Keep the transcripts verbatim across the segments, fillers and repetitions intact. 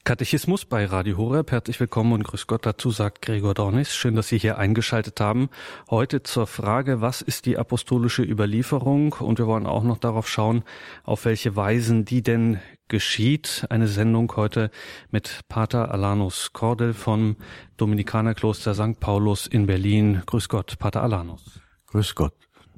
Katechismus bei Radio Horeb. Herzlich willkommen und grüß Gott. Dazu sagt Gregor Dornis. Schön, dass Sie hier eingeschaltet haben. Heute zur Frage, was ist die apostolische Überlieferung? Und wir wollen auch noch darauf schauen, auf welche Weisen die denn geschieht. Eine Sendung heute mit Pater Alanus Kordel vom Dominikanerkloster Sankt Paulus in Berlin. Grüß Gott, Pater Alanus. Grüß Gott.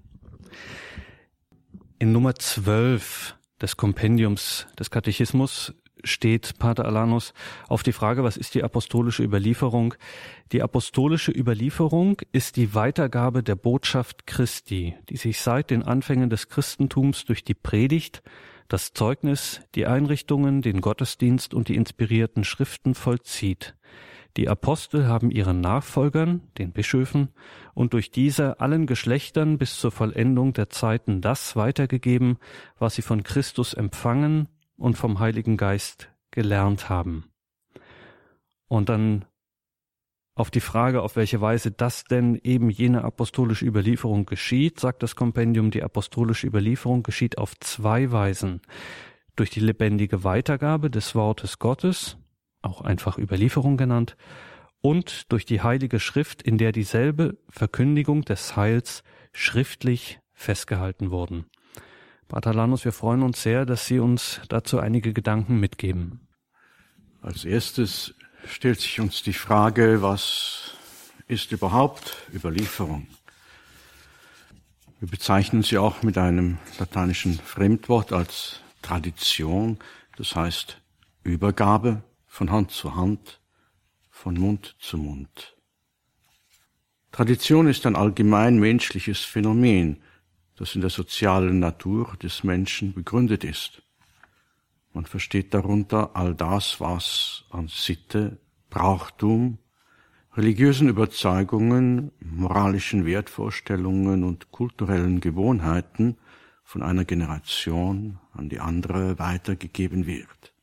In Nummer zwölf des Kompendiums des Katechismus steht, Pater Alanus, auf die Frage, was ist die apostolische Überlieferung? Die apostolische Überlieferung ist die Weitergabe der Botschaft Christi, die sich seit den Anfängen des Christentums durch die Predigt, das Zeugnis, die Einrichtungen, den Gottesdienst und die inspirierten Schriften vollzieht. Die Apostel haben ihren Nachfolgern, den Bischöfen, und durch diese allen Geschlechtern bis zur Vollendung der Zeiten das weitergegeben, was sie von Christus empfangen und vom Heiligen Geist gelernt haben. Und dann auf die Frage, auf welche Weise das denn eben jene apostolische Überlieferung geschieht, sagt das Kompendium, die apostolische Überlieferung geschieht auf zwei Weisen. Durch die lebendige Weitergabe des Wortes Gottes, auch einfach Überlieferung genannt, und durch die Heilige Schrift, in der dieselbe Verkündigung des Heils schriftlich festgehalten wurden. Pater Alanus, wir freuen uns sehr, dass Sie uns dazu einige Gedanken mitgeben. Als erstes stellt sich uns die Frage, was ist überhaupt Überlieferung? Wir bezeichnen sie auch mit einem lateinischen Fremdwort als Tradition, das heißt Übergabe von Hand zu Hand, von Mund zu Mund. Tradition ist ein allgemein menschliches Phänomen, das in der sozialen Natur des Menschen begründet ist. Man versteht darunter all das, was an Sitte, Brauchtum, religiösen Überzeugungen, moralischen Wertvorstellungen und kulturellen Gewohnheiten von einer Generation an die andere weitergegeben wird.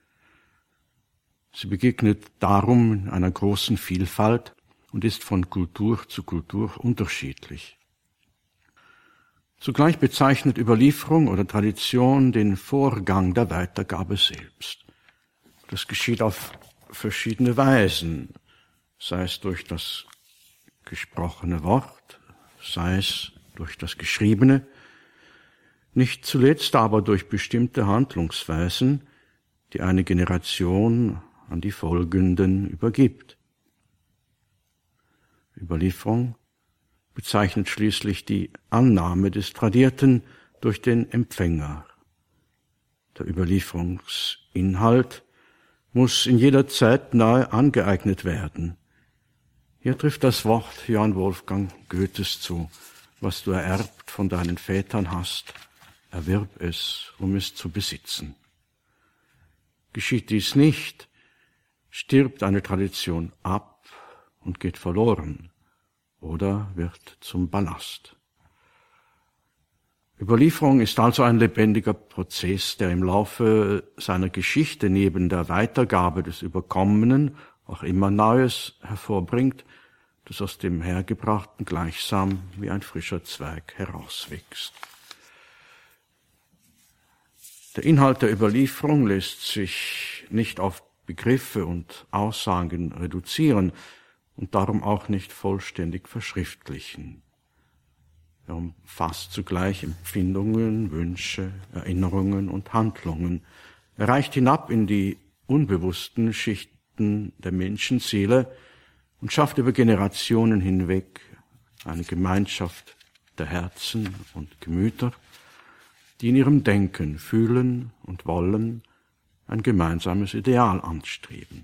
Sie begegnet darum in einer großen Vielfalt und ist von Kultur zu Kultur unterschiedlich. Zugleich bezeichnet Überlieferung oder Tradition den Vorgang der Weitergabe selbst. Das geschieht auf verschiedene Weisen, sei es durch das gesprochene Wort, sei es durch das Geschriebene, nicht zuletzt aber durch bestimmte Handlungsweisen, die eine Generation an die Folgenden übergibt. Überlieferung bezeichnet schließlich die Annahme des Tradierten durch den Empfänger. Der Überlieferungsinhalt muss in jeder Zeit neu angeeignet werden. Hier trifft das Wort Johann Wolfgang Goethes zu: Was du ererbt von deinen Vätern hast, erwirb es, um es zu besitzen. Geschieht dies nicht, stirbt eine Tradition ab und geht verloren oder wird zum Ballast. Überlieferung ist also ein lebendiger Prozess, der im Laufe seiner Geschichte neben der Weitergabe des Überkommenen auch immer Neues hervorbringt, das aus dem Hergebrachten gleichsam wie ein frischer Zweig herauswächst. Der Inhalt der Überlieferung lässt sich nicht auf Begriffe und Aussagen reduzieren und darum auch nicht vollständig verschriftlichen. Er umfasst zugleich Empfindungen, Wünsche, Erinnerungen und Handlungen. Er reicht hinab in die unbewussten Schichten der Menschenseele und schafft über Generationen hinweg eine Gemeinschaft der Herzen und Gemüter, die in ihrem Denken, Fühlen und Wollen ein gemeinsames Ideal anstreben.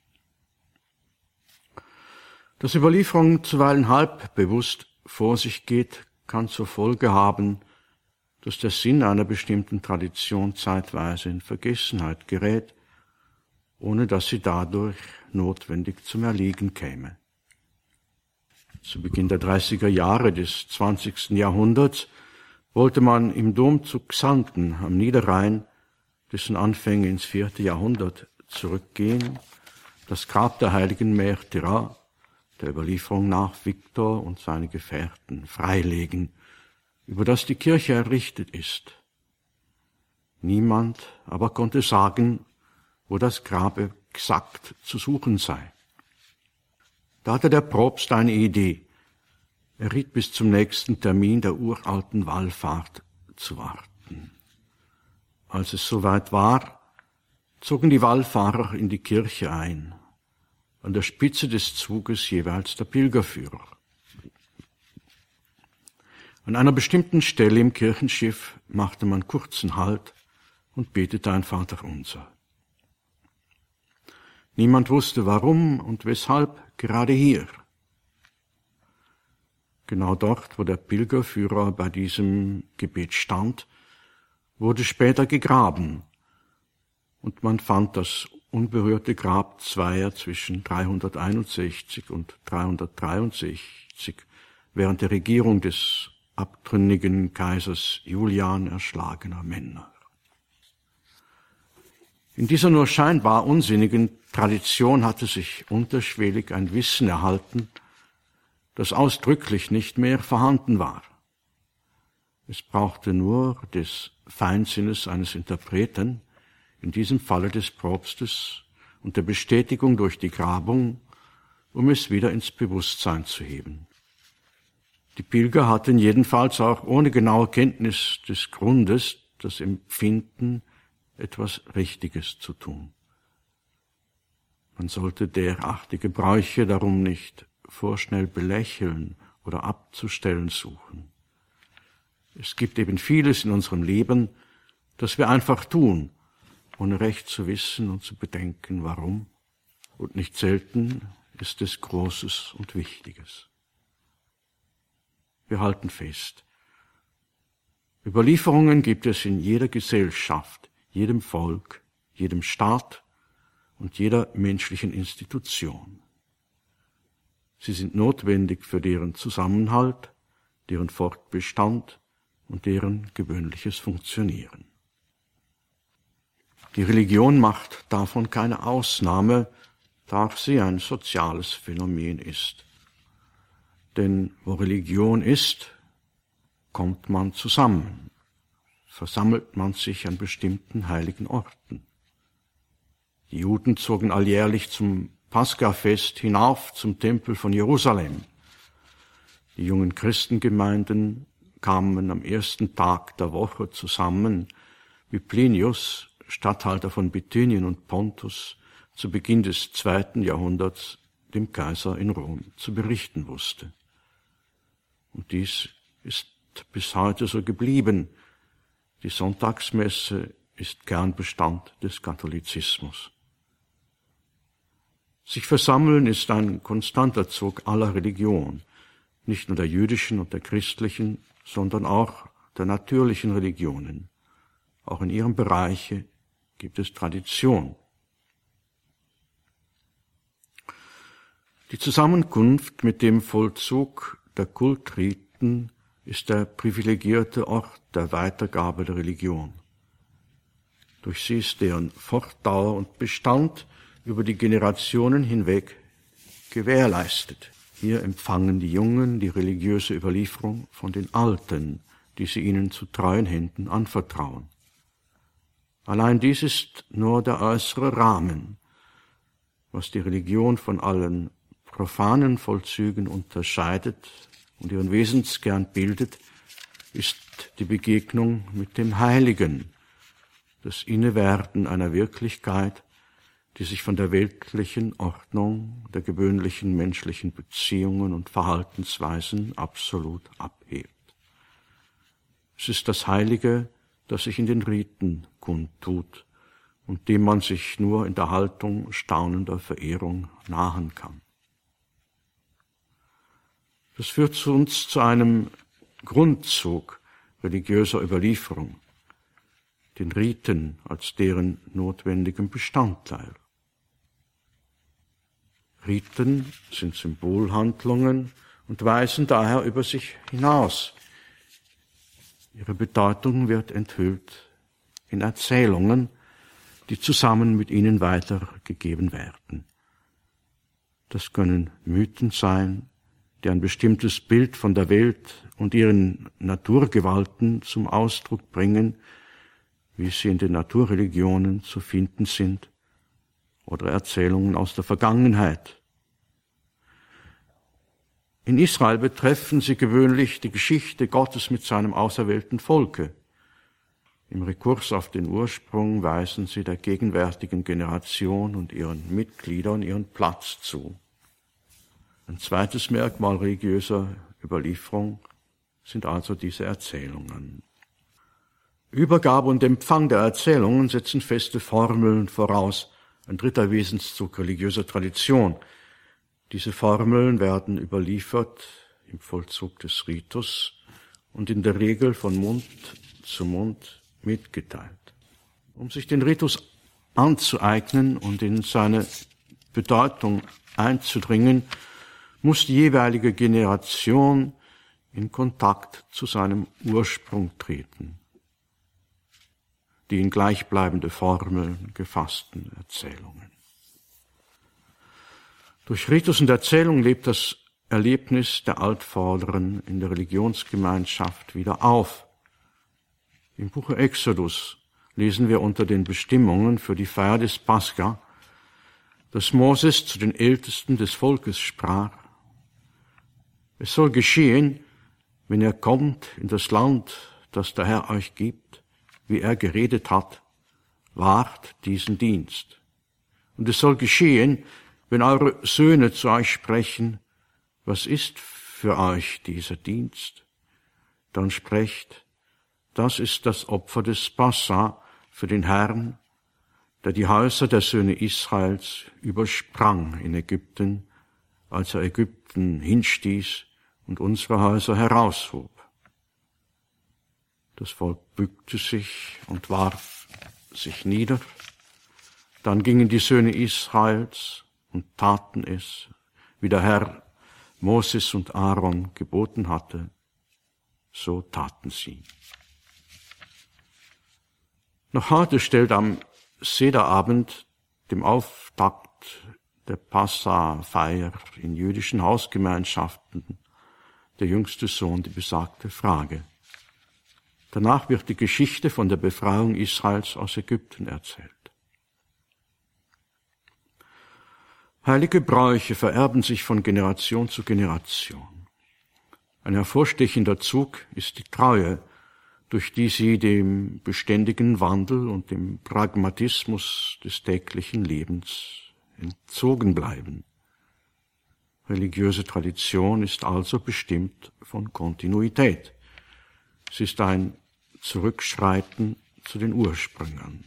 Dass Überlieferung zuweilen halb bewusst vor sich geht, kann zur Folge haben, dass der Sinn einer bestimmten Tradition zeitweise in Vergessenheit gerät, ohne dass sie dadurch notwendig zum Erliegen käme. Zu Beginn der dreißiger Jahre des zwanzigsten Jahrhunderts wollte man im Domzug Xanten am Niederrhein, dessen Anfänge ins vierte Jahrhundert zurückgehen, das Grab der heiligen Märtyrer, der Überlieferung nach Viktor und seine Gefährten, freilegen, über das die Kirche errichtet ist. Niemand aber konnte sagen, wo das Grab exakt zu suchen sei. Da hatte der Propst eine Idee. Er riet bis zum nächsten Termin der uralten Wallfahrt zu warten. Als es soweit war, zogen die Wallfahrer in die Kirche ein, an der Spitze des Zuges jeweils der Pilgerführer. An einer bestimmten Stelle im Kirchenschiff machte man kurzen Halt und betete ein Vaterunser. Niemand wusste, warum und weshalb gerade hier. Genau dort, wo der Pilgerführer bei diesem Gebet stand, wurde später gegraben, und man fand das unberührte Grab zweier zwischen dreihunderteinundsechzig und dreihundertdreiundsechzig während der Regierung des abtrünnigen Kaisers Julian erschlagener Männer. In dieser nur scheinbar unsinnigen Tradition hatte sich unterschwellig ein Wissen erhalten, das ausdrücklich nicht mehr vorhanden war. Es brauchte nur des Feinsinnes eines Interpreten, in diesem Falle des Propstes, und der Bestätigung durch die Grabung, um es wieder ins Bewusstsein zu heben. Die Pilger hatten jedenfalls auch ohne genaue Kenntnis des Grundes das Empfinden, etwas Richtiges zu tun. Man sollte derartige Bräuche darum nicht vorschnell belächeln oder abzustellen suchen. Es gibt eben vieles in unserem Leben, das wir einfach tun, ohne recht zu wissen und zu bedenken, warum. Und nicht selten ist es Großes und Wichtiges. Wir halten fest. Überlieferungen gibt es in jeder Gesellschaft, jedem Volk, jedem Staat und jeder menschlichen Institution. Sie sind notwendig für deren Zusammenhalt, deren Fortbestand und deren gewöhnliches Funktionieren. Die Religion macht davon keine Ausnahme, da auch sie ein soziales Phänomen ist. Denn wo Religion ist, kommt man zusammen, versammelt man sich an bestimmten heiligen Orten. Die Juden zogen alljährlich zum Paschafest hinauf zum Tempel von Jerusalem. Die jungen Christengemeinden kamen am ersten Tag der Woche zusammen, wie Plinius, Statthalter von Bithynien und Pontus, zu Beginn des zweiten Jahrhunderts dem Kaiser in Rom zu berichten wusste. Und dies ist bis heute so geblieben. Die Sonntagsmesse ist Kernbestand des Katholizismus. Sich versammeln ist ein konstanter Zug aller Religion, nicht nur der jüdischen und der christlichen, sondern auch der natürlichen Religionen. Auch in ihrem Bereich gibt es Tradition. Die Zusammenkunft mit dem Vollzug der Kultriten ist der privilegierte Ort der Weitergabe der Religion. Durch sie ist deren Fortdauer und Bestand über die Generationen hinweg gewährleistet. Hier empfangen die Jungen die religiöse Überlieferung von den Alten, die sie ihnen zu treuen Händen anvertrauen. Allein dies ist nur der äußere Rahmen. Was die Religion von allen profanen Vollzügen unterscheidet und ihren Wesenskern bildet, ist die Begegnung mit dem Heiligen, das Innewerden einer Wirklichkeit, die sich von der weltlichen Ordnung, der gewöhnlichen menschlichen Beziehungen und Verhaltensweisen absolut abhebt. Es ist das Heilige, das sich in den Riten kundtut und dem man sich nur in der Haltung staunender Verehrung nahen kann. Das führt zu uns zu einem Grundzug religiöser Überlieferung, den Riten als deren notwendigem Bestandteil. Riten sind Symbolhandlungen und weisen daher über sich hinaus. Ihre Bedeutung wird enthüllt in Erzählungen, die zusammen mit ihnen weitergegeben werden. Das können Mythen sein, die ein bestimmtes Bild von der Welt und ihren Naturgewalten zum Ausdruck bringen, wie sie in den Naturreligionen zu finden sind, oder Erzählungen aus der Vergangenheit. In Israel betreffen sie gewöhnlich die Geschichte Gottes mit seinem auserwählten Volke. Im Rekurs auf den Ursprung weisen sie der gegenwärtigen Generation und ihren Mitgliedern ihren Platz zu. Ein zweites Merkmal religiöser Überlieferung sind also diese Erzählungen. Übergabe und Empfang der Erzählungen setzen feste Formeln voraus, ein dritter Wesenszug religiöser Tradition. Diese Formeln werden überliefert im Vollzug des Ritus und in der Regel von Mund zu Mund mitgeteilt. Um sich den Ritus anzueignen und in seine Bedeutung einzudringen, muss die jeweilige Generation in Kontakt zu seinem Ursprung treten, die in gleichbleibende Formeln gefassten Erzählungen. Durch Ritus und Erzählung lebt das Erlebnis der Altvorderen in der Religionsgemeinschaft wieder auf. Im Buche Exodus lesen wir unter den Bestimmungen für die Feier des Pascha, dass Moses zu den Ältesten des Volkes sprach: Es soll geschehen, wenn ihr kommt in das Land, das der Herr euch gibt, wie er geredet hat, wahrt diesen Dienst. Und es soll geschehen, wenn eure Söhne zu euch sprechen: Was ist für euch dieser Dienst? Dann sprecht: Das ist das Opfer des Passa für den Herrn, der die Häuser der Söhne Israels übersprang in Ägypten, als er Ägypten hinstieß und unsere Häuser heraushob. Das Volk bückte sich und warf sich nieder. Dann gingen die Söhne Israels und taten es, wie der Herr Moses und Aaron geboten hatte. So taten sie. Noch heute stellt am Sederabend, dem Auftakt der Passa-Feier in jüdischen Hausgemeinschaften, der jüngste Sohn die besagte Frage. Danach wird die Geschichte von der Befreiung Israels aus Ägypten erzählt. Heilige Bräuche vererben sich von Generation zu Generation. Ein hervorstechender Zug ist die Treue, durch die sie dem beständigen Wandel und dem Pragmatismus des täglichen Lebens entzogen bleiben. Religiöse Tradition ist also bestimmt von Kontinuität. Sie ist ein Zurückschreiten zu den Ursprüngen.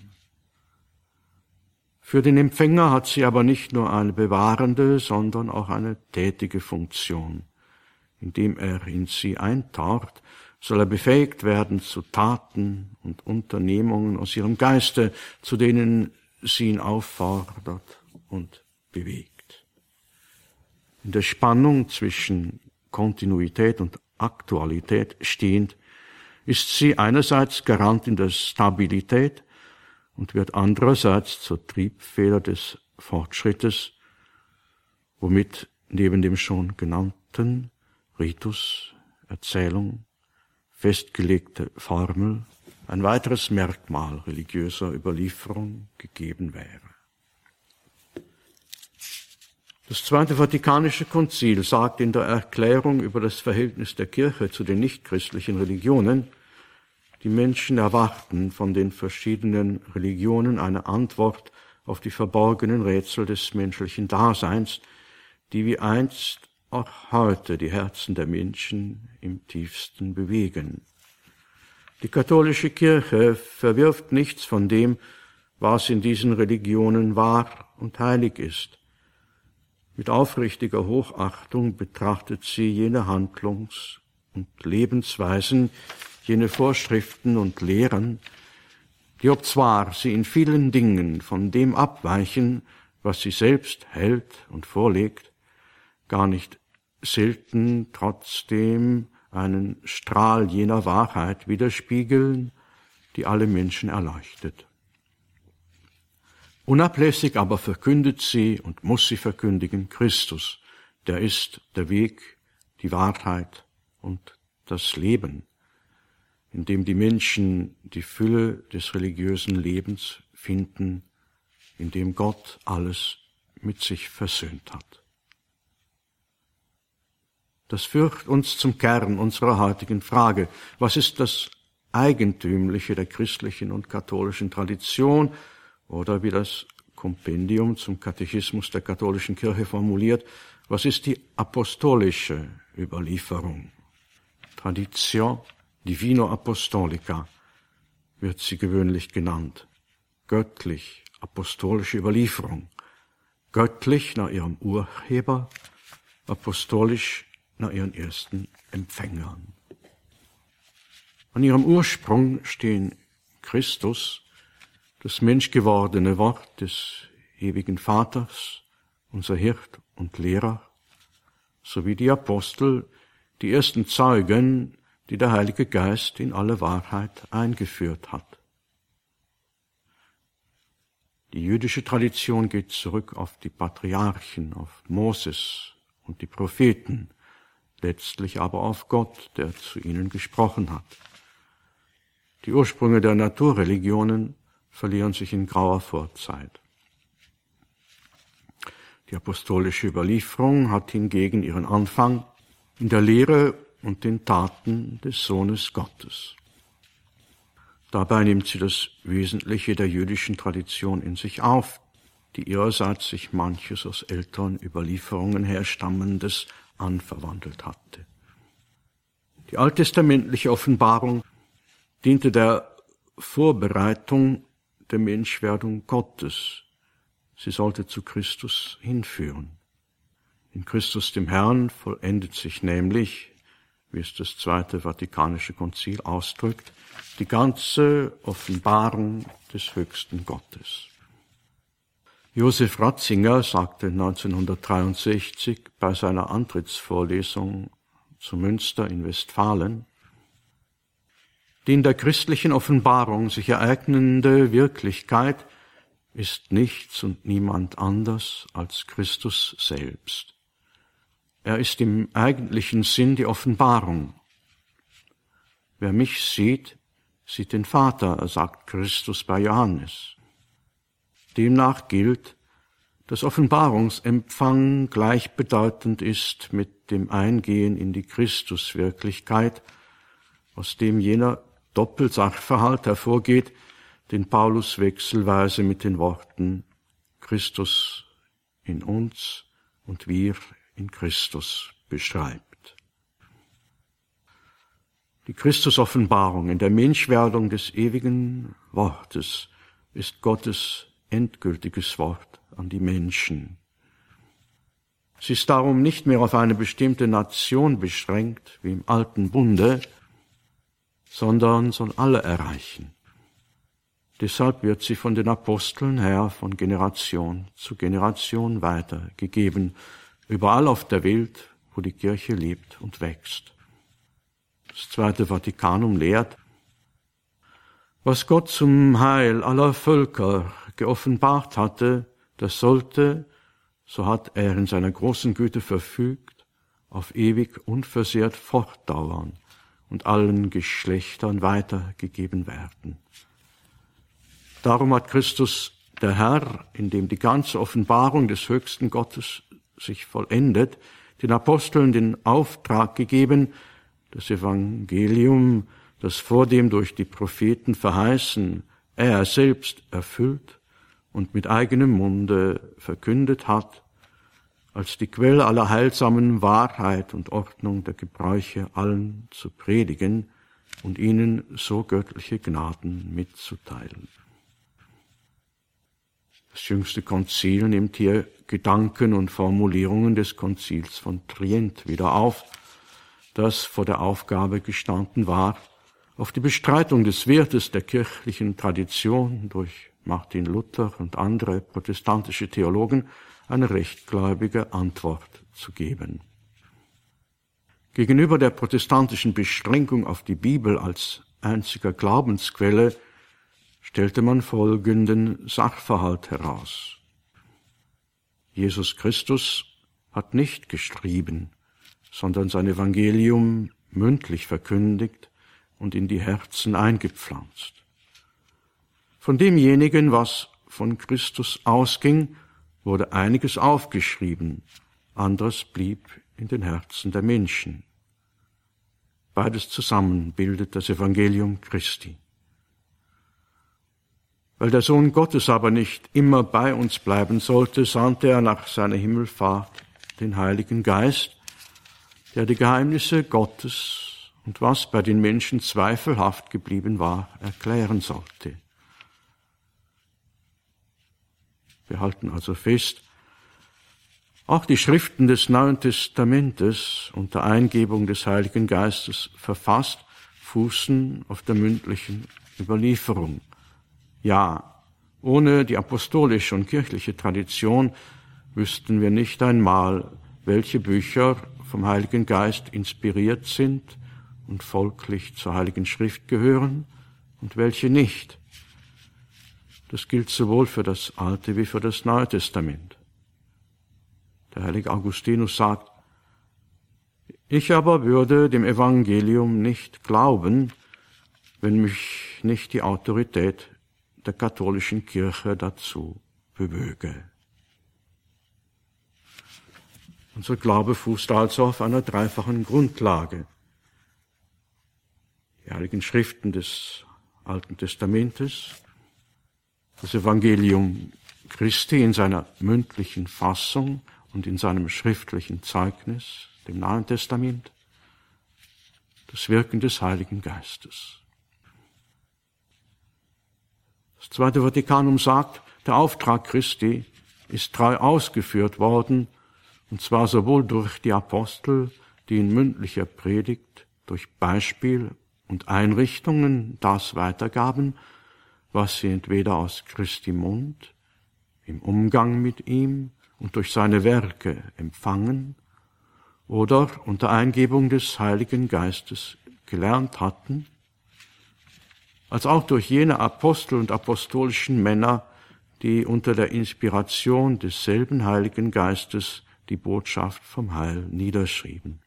Für den Empfänger hat sie aber nicht nur eine bewahrende, sondern auch eine tätige Funktion. Indem er in sie eintaucht, soll er befähigt werden zu Taten und Unternehmungen aus ihrem Geiste, zu denen sie ihn auffordert und bewegt. In der Spannung zwischen Kontinuität und Aktualität stehend, ist sie einerseits Garantin der Stabilität und wird andererseits zur Triebfeder des Fortschrittes, womit neben dem schon genannten Ritus, Erzählung, festgelegte Formel ein weiteres Merkmal religiöser Überlieferung gegeben wäre. Das Zweite Vatikanische Konzil sagt in der Erklärung über das Verhältnis der Kirche zu den nichtchristlichen Religionen, die Menschen erwarten von den verschiedenen Religionen eine Antwort auf die verborgenen Rätsel des menschlichen Daseins, die wie einst auch heute die Herzen der Menschen im tiefsten bewegen. Die katholische Kirche verwirft nichts von dem, was in diesen Religionen wahr und heilig ist. Mit aufrichtiger Hochachtung betrachtet sie jene Handlungs- und Lebensweisen, jene Vorschriften und Lehren, die obzwar sie in vielen Dingen von dem abweichen, was sie selbst hält und vorlegt, gar nicht selten trotzdem einen Strahl jener Wahrheit widerspiegeln, die alle Menschen erleuchtet. Unablässig aber verkündet sie und muss sie verkündigen Christus, der ist der Weg, die Wahrheit und das Leben, in dem die Menschen die Fülle des religiösen Lebens finden in dem Gott alles mit sich versöhnt hat. Das führt uns zum Kern unserer heutigen Frage. Was ist das Eigentümliche der christlichen und katholischen Tradition? Oder wie das Kompendium zum Katechismus der katholischen Kirche formuliert, was ist die apostolische Überlieferung? Traditio Divino Apostolica wird sie gewöhnlich genannt. Göttlich apostolische Überlieferung. Göttlich nach ihrem Urheber, apostolisch nach ihren ersten Empfängern. An ihrem Ursprung stehen Christus, das menschgewordene Wort des ewigen Vaters, unser Hirt und Lehrer, sowie die Apostel, die ersten Zeugen, die der Heilige Geist in alle Wahrheit eingeführt hat. Die jüdische Tradition geht zurück auf die Patriarchen, auf Moses und die Propheten, letztlich aber auf Gott, der zu ihnen gesprochen hat. Die Ursprünge der Naturreligionen verlieren sich in grauer Vorzeit. Die apostolische Überlieferung hat hingegen ihren Anfang in der Lehre und den Taten des Sohnes Gottes. Dabei nimmt sie das Wesentliche der jüdischen Tradition in sich auf, die ihrerseits sich manches aus älteren Überlieferungen herstammendes anverwandelt hatte. Die alttestamentliche Offenbarung diente der Vorbereitung der Menschwerdung Gottes. Sie sollte zu Christus hinführen. In Christus dem Herrn vollendet sich nämlich, wie es das Zweite Vatikanische Konzil ausdrückt, die ganze Offenbarung des höchsten Gottes. Josef Ratzinger sagte neunzehnhundertdreiundsechzig bei seiner Antrittsvorlesung zu Münster in Westfalen: Die in der christlichen Offenbarung sich ereignende Wirklichkeit ist nichts und niemand anders als Christus selbst. Er ist im eigentlichen Sinn die Offenbarung. Wer mich sieht, sieht den Vater, sagt Christus bei Johannes. Demnach gilt, dass Offenbarungsempfang gleichbedeutend ist mit dem Eingehen in die Christuswirklichkeit, aus dem jener Doppelsachverhalt hervorgeht, den Paulus wechselweise mit den Worten Christus in uns und wir in Christus beschreibt. Die Christusoffenbarung in der Menschwerdung des ewigen Wortes ist Gottes endgültiges Wort an die Menschen. Sie ist darum nicht mehr auf eine bestimmte Nation beschränkt, wie im Alten Bunde, sondern soll alle erreichen. Deshalb wird sie von den Aposteln her von Generation zu Generation weitergegeben, überall auf der Welt, wo die Kirche lebt und wächst. Das Zweite Vatikanum lehrt, was Gott zum Heil aller Völker geoffenbart hatte, das sollte, so hat er in seiner großen Güte verfügt, auf ewig unversehrt fortdauern und allen Geschlechtern weitergegeben werden. Darum hat Christus, der Herr, in dem die ganze Offenbarung des höchsten Gottes sich vollendet, den Aposteln den Auftrag gegeben, das Evangelium, das vordem durch die Propheten verheißen, er selbst erfüllt und mit eigenem Munde verkündet hat, als die Quelle aller heilsamen Wahrheit und Ordnung der Gebräuche allen zu predigen und ihnen so göttliche Gnaden mitzuteilen. Das jüngste Konzil nimmt hier Gedanken und Formulierungen des Konzils von Trient wieder auf, das vor der Aufgabe gestanden war, auf die Bestreitung des Wertes der kirchlichen Tradition durch Martin Luther und andere protestantische Theologen eine rechtgläubige Antwort zu geben. Gegenüber der protestantischen Beschränkung auf die Bibel als einziger Glaubensquelle stellte man folgenden Sachverhalt heraus. Jesus Christus hat nicht geschrieben, sondern sein Evangelium mündlich verkündigt und in die Herzen eingepflanzt. Von demjenigen, was von Christus ausging, wurde einiges aufgeschrieben, anderes blieb in den Herzen der Menschen. Beides zusammen bildet das Evangelium Christi. Weil der Sohn Gottes aber nicht immer bei uns bleiben sollte, sandte er nach seiner Himmelfahrt den Heiligen Geist, der die Geheimnisse Gottes und was bei den Menschen zweifelhaft geblieben war, erklären sollte. Wir halten also fest, auch die Schriften des Neuen Testamentes unter Eingebung des Heiligen Geistes verfasst, fußen auf der mündlichen Überlieferung. Ja, ohne die apostolische und kirchliche Tradition wüssten wir nicht einmal, welche Bücher vom Heiligen Geist inspiriert sind und folglich zur Heiligen Schrift gehören und welche nicht. Das gilt sowohl für das Alte wie für das Neue Testament. Der heilige Augustinus sagt, ich aber würde dem Evangelium nicht glauben, wenn mich nicht die Autorität der katholischen Kirche dazu bewöge. Unser Glaube fußt also auf einer dreifachen Grundlage. Die heiligen Schriften des Alten Testamentes, das Evangelium Christi in seiner mündlichen Fassung und in seinem schriftlichen Zeugnis, dem Neuen Testament, das Wirken des Heiligen Geistes. Das Zweite Vatikanum sagt, der Auftrag Christi ist treu ausgeführt worden, und zwar sowohl durch die Apostel, die in mündlicher Predigt durch Beispiel und Einrichtungen das weitergaben, was sie entweder aus Christi Mund, im Umgang mit ihm und durch seine Werke empfangen oder unter Eingebung des Heiligen Geistes gelernt hatten, als auch durch jene Apostel und apostolischen Männer, die unter der Inspiration desselben Heiligen Geistes die Botschaft vom Heil niederschrieben.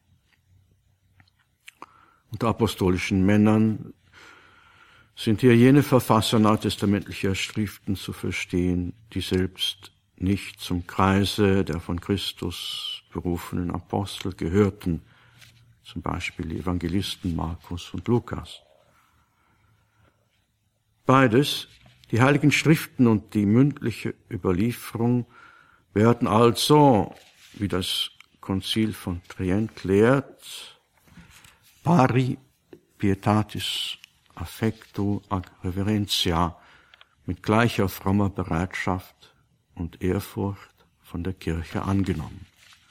Unter apostolischen Männern sind hier jene Verfasser neutestamentlicher Schriften zu verstehen, die selbst nicht zum Kreise der von Christus berufenen Apostel gehörten, zum Beispiel die Evangelisten Markus und Lukas. Beides, die heiligen Schriften und die mündliche Überlieferung, werden also, wie das Konzil von Trient lehrt, pari pietatis affectu ad reverentia, mit gleicher frommer Bereitschaft und Ehrfurcht von der Kirche angenommen.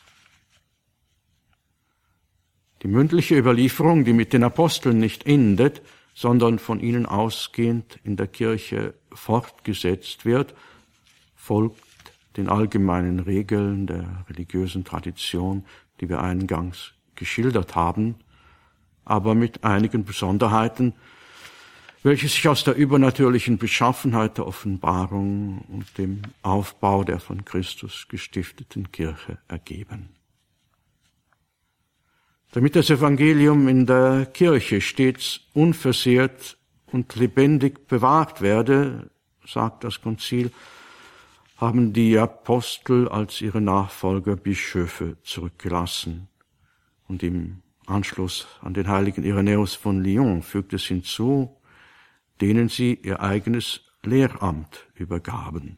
Die mündliche Überlieferung, die mit den Aposteln nicht endet, sondern von ihnen ausgehend in der Kirche fortgesetzt wird, folgt den allgemeinen Regeln der religiösen Tradition, die wir eingangs geschildert haben, aber mit einigen Besonderheiten, welche sich aus der übernatürlichen Beschaffenheit der Offenbarung und dem Aufbau der von Christus gestifteten Kirche ergeben. Damit das Evangelium in der Kirche stets unversehrt und lebendig bewahrt werde, sagt das Konzil, haben die Apostel als ihre Nachfolger Bischöfe zurückgelassen. Und im Anschluss an den heiligen Irenäus von Lyon fügt es hinzu, denen sie ihr eigenes Lehramt übergaben.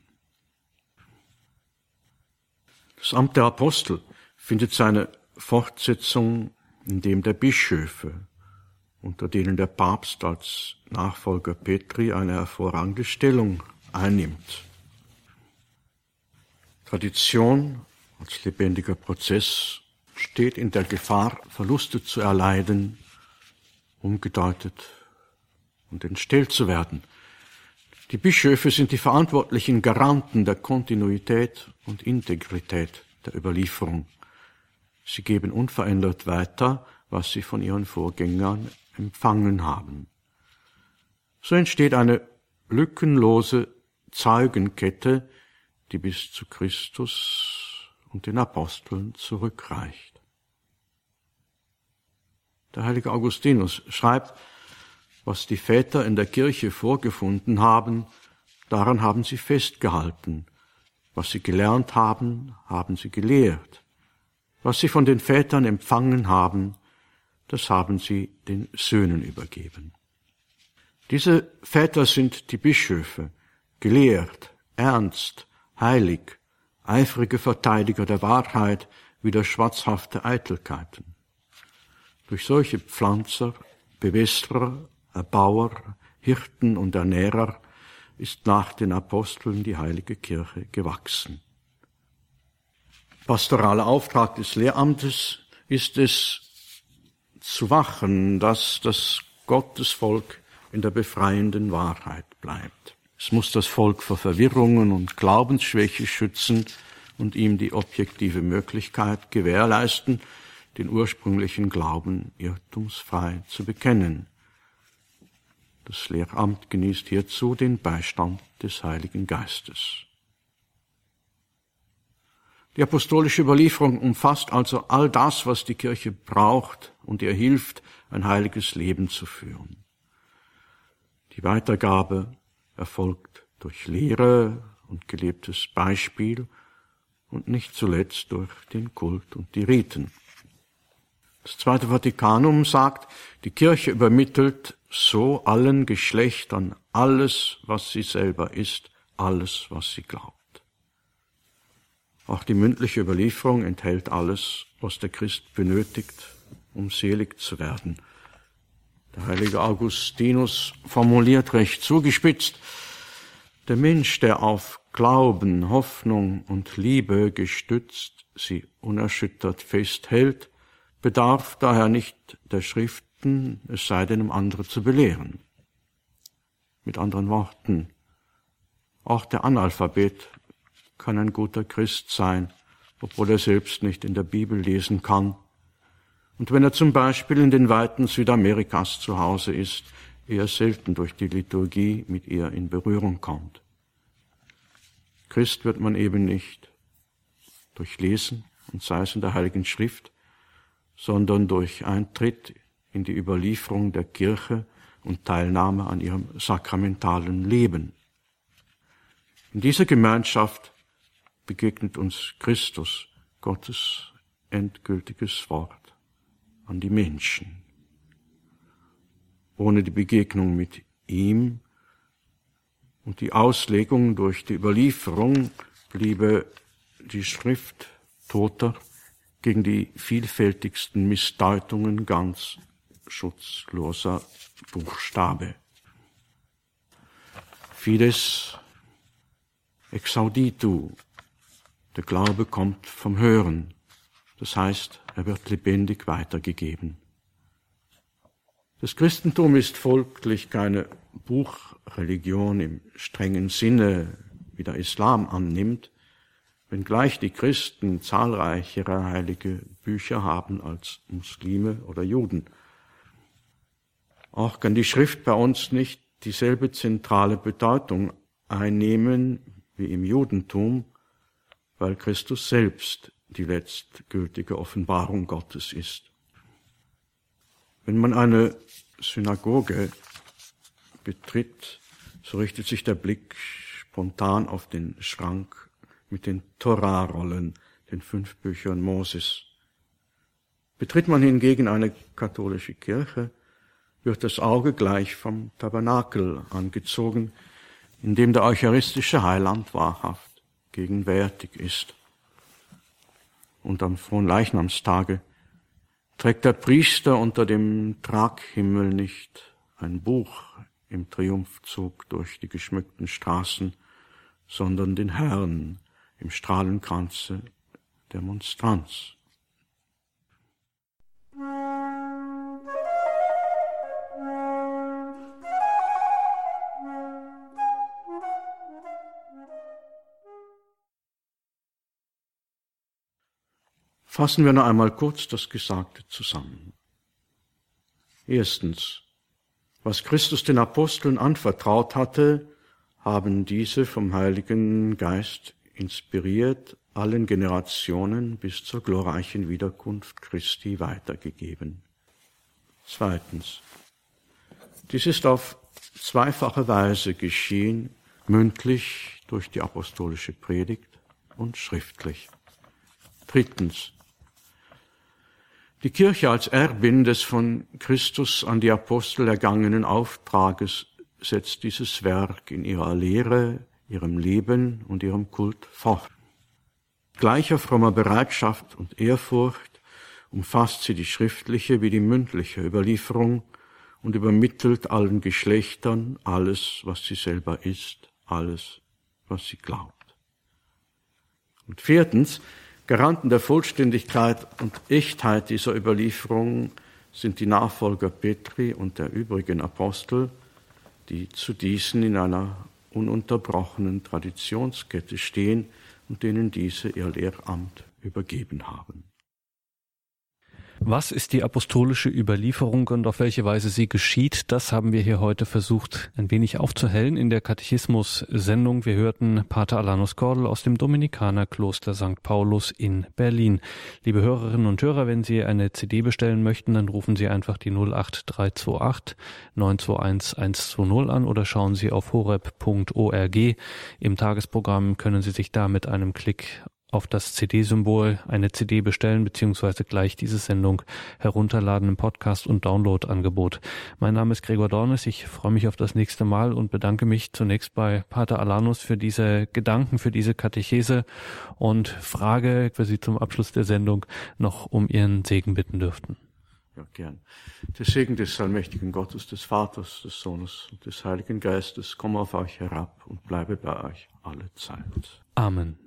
Das Amt der Apostel findet seine Fortsetzung in dem der Bischöfe, unter denen der Papst als Nachfolger Petri eine hervorragende Stellung einnimmt. Tradition als lebendiger Prozess steht in der Gefahr, Verluste zu erleiden, umgedeutet und entstellt zu werden. Die Bischöfe sind die verantwortlichen Garanten der Kontinuität und Integrität der Überlieferung. Sie geben unverändert weiter, was sie von ihren Vorgängern empfangen haben. So entsteht eine lückenlose Zeugenkette, die bis zu Christus und den Aposteln zurückreicht. Der heilige Augustinus schreibt, was die Väter in der Kirche vorgefunden haben, daran haben sie festgehalten. Was sie gelernt haben, haben sie gelehrt. Was sie von den Vätern empfangen haben, das haben sie den Söhnen übergeben. Diese Väter sind die Bischöfe, gelehrt, ernst, heilig, eifrige Verteidiger der Wahrheit wider schwatzhafte Eitelkeiten. Durch solche Pflanzer, Bewässerer, Erbauer, Hirten und Ernährer ist nach den Aposteln die heilige Kirche gewachsen. Pastoraler Auftrag des Lehramtes ist es, zu wachen, dass das Gottesvolk in der befreienden Wahrheit bleibt. Es muss das Volk vor Verwirrungen und Glaubensschwäche schützen und ihm die objektive Möglichkeit gewährleisten, den ursprünglichen Glauben irrtumsfrei zu bekennen. Das Lehramt genießt hierzu den Beistand des Heiligen Geistes. Die apostolische Überlieferung umfasst also all das, was die Kirche braucht und ihr hilft, ein heiliges Leben zu führen. Die Weitergabe erfolgt durch Lehre und gelebtes Beispiel und nicht zuletzt durch den Kult und die Riten. Das Zweite Vatikanum sagt, die Kirche übermittelt so allen Geschlechtern alles, was sie selber ist, alles, was sie glaubt. Auch die mündliche Überlieferung enthält alles, was der Christ benötigt, um selig zu werden. Der heilige Augustinus formuliert recht zugespitzt: Der Mensch, der auf Glauben, Hoffnung und Liebe gestützt sie unerschüttert festhält, bedarf daher nicht der Schriften, es sei denn, um andere zu belehren. Mit anderen Worten, auch der Analphabet kann ein guter Christ sein, obwohl er selbst nicht in der Bibel lesen kann. Und wenn er zum Beispiel in den Weiten Südamerikas zu Hause ist, eher selten durch die Liturgie mit ihr in Berührung kommt. Christ wird man eben nicht durch Lesen, und sei es in der Heiligen Schrift, sondern durch Eintritt in die Überlieferung der Kirche und Teilnahme an ihrem sakramentalen Leben. In dieser Gemeinschaft begegnet uns Christus, Gottes endgültiges Wort an die Menschen. Ohne die Begegnung mit ihm und die Auslegung durch die Überlieferung bliebe die Schrift toter, gegen die vielfältigsten Missdeutungen ganz schutzloser Buchstabe. Fides exauditu, der Glaube kommt vom Hören, das heißt, er wird lebendig weitergegeben. Das Christentum ist folglich keine Buchreligion im strengen Sinne, wie der Islam annimmt, wenngleich die Christen zahlreichere heilige Bücher haben als Muslime oder Juden. Auch kann die Schrift bei uns nicht dieselbe zentrale Bedeutung einnehmen wie im Judentum, weil Christus selbst die letztgültige Offenbarung Gottes ist. Wenn man eine Synagoge betritt, so richtet sich der Blick spontan auf den Schrank mit den Torah-Rollen, den fünf Büchern Moses. Betritt man hingegen eine katholische Kirche, wird das Auge gleich vom Tabernakel angezogen, in dem der eucharistische Heiland wahrhaft gegenwärtig ist. Und am Fronleichnamstage trägt der Priester unter dem Traghimmel nicht ein Buch im Triumphzug durch die geschmückten Straßen, sondern den Herrn im Strahlenkranze der Monstranz. Fassen wir noch einmal kurz das Gesagte zusammen. Erstens, was Christus den Aposteln anvertraut hatte, haben diese vom Heiligen Geist inspiriert, allen Generationen bis zur glorreichen Wiederkunft Christi weitergegeben. Zweitens, dies ist auf zweifache Weise geschehen mündlich durch die apostolische Predigt und schriftlich. Drittens. Die Kirche als Erbin des von Christus an die Apostel ergangenen Auftrages setzt dieses Werk in ihrer Lehre, ihrem Leben und ihrem Kult fort. Gleicher frommer Bereitschaft und Ehrfurcht umfasst sie die schriftliche wie die mündliche Überlieferung und übermittelt allen Geschlechtern alles, was sie selber ist, alles, was sie glaubt. Und viertens, Garanten der Vollständigkeit und Echtheit dieser Überlieferung sind die Nachfolger Petri und der übrigen Apostel, die zu diesen in einer ununterbrochenen Traditionskette stehen und denen diese ihr Lehramt übergeben haben. Was ist die apostolische Überlieferung und auf welche Weise sie geschieht? Das haben wir hier heute versucht, ein wenig aufzuhellen in der Katechismus-Sendung. Wir hörten Pater Alanus Kordel aus dem Dominikanerkloster Sankt Paulus in Berlin. Liebe Hörerinnen und Hörer, wenn Sie eine C D bestellen möchten, dann rufen Sie einfach die null acht drei zwei acht neun zwei eins eins zwei null an oder schauen Sie auf horeb punkt org. Im Tagesprogramm können Sie sich da mit einem Klick auf das C D-Symbol eine C D bestellen bzw. gleich diese Sendung herunterladen im Podcast- und Download-Angebot. Mein Name ist Gregor Dornis, ich freue mich auf das nächste Mal und bedanke mich zunächst bei Pater Alanus für diese Gedanken, für diese Katechese und frage, wenn Sie zum Abschluss der Sendung noch um Ihren Segen bitten dürften. Ja, gern. Der Segen des allmächtigen Gottes, des Vaters, des Sohnes und des Heiligen Geistes komme auf euch herab und bleibe bei euch alle Zeit. Amen.